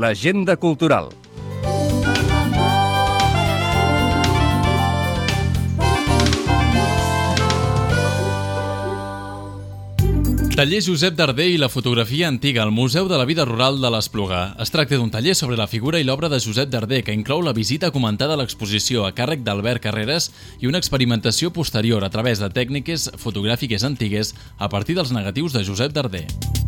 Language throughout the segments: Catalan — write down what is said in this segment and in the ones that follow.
L'agenda cultural. Taller Josep Darder i la fotografia antiga al Museu de la Vida Rural de l'Espluga. Es tracta d'un taller sobre la figura i l'obra de Josep Darder que inclou la visita comentada a l'exposició a càrrec d'Albert Carreras i una experimentació posterior a través de tècniques fotogràfiques antigues a partir dels negatius de Josep Darder.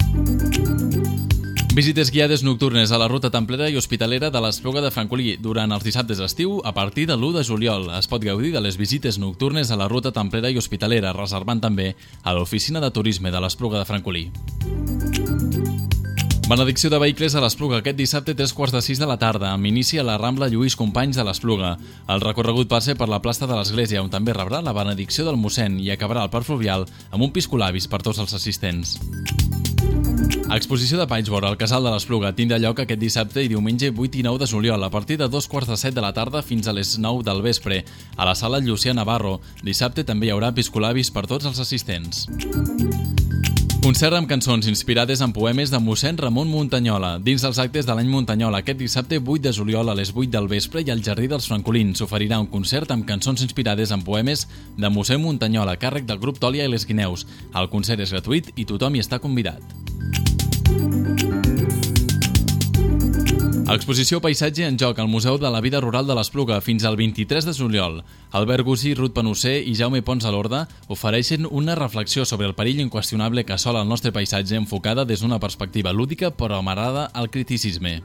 Visites guiades nocturnes a la ruta templera i hospitalera de l'Espluga de Francolí durant els dissabtes d'estiu a partir de l'1 de juliol. Es pot gaudir de les visites nocturnes a la ruta templera i hospitalera, reservant també a l'oficina de turisme de l'Espluga de Francolí. Benedicció de vehicles a l'Espluga aquest dissabte a 3:45 de la tarda, amb inici a la Rambla Lluís Companys de l'Espluga. El recorregut passa per la plaça de l'Església, on també rebrà la benedicció del mossèn i acabarà el parc fluvial amb un piscolabis per tots els assistents. Exposició de patchwork al Casal de l'Espluga tindrà lloc aquest dissabte i diumenge 8 i 9 de juliol a partir de 2:45 de la tarda fins a les 9 del vespre a la sala Llucià Navarro. Dissabte també hi haurà piscolabis per tots els assistents. Concert amb cançons inspirades en poemes de mossèn Ramon Muntanyola. Dins dels actes de l'any Muntanyola, aquest dissabte 8 de juliol a les 8 del vespre i al Jardí dels Francolins s'oferirà un concert amb cançons inspirades en poemes de mossèn Muntanyola a càrrec del grup Tòlia i les Guineus. El concert és gratuït i tothom hi està convidat. Exposició Paisatge en joc al Museu de la Vida Rural de l'Espluga fins al 23 de juliol. Albert Gussi, Ruth Panusser i Jaume Pons a l'Orde ofereixen una reflexió sobre el perill inqüestionable que assola el nostre paisatge enfocada des d'una perspectiva lúdica però amarrada al criticisme.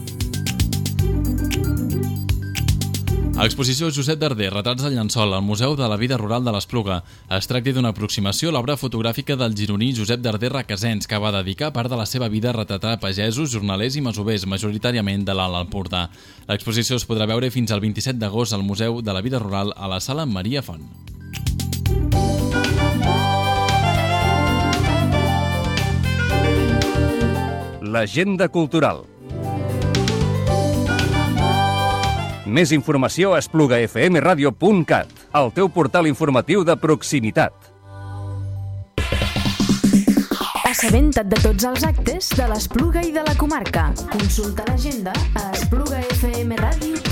Exposició Josep Darder, retrats del llençol al Museu de la Vida Rural de l'Espluga. Es tracta d'una aproximació a l'obra fotogràfica del gironí Josep Darder Requesens, que va dedicar part de la seva vida a retratar pagesos, jornalers i masovers, majoritàriament de l'Alt Empordà. L'exposició es podrà veure fins al 27 d'agost al Museu de la Vida Rural a la sala Maria Font. L'agenda cultural. Més informació a esplugafmradio.cat, el teu portal informatiu de proximitat. Assabenta't de tots els actes de l'Espluga i de la comarca. Consulta l'agenda a esplugafmradio.cat.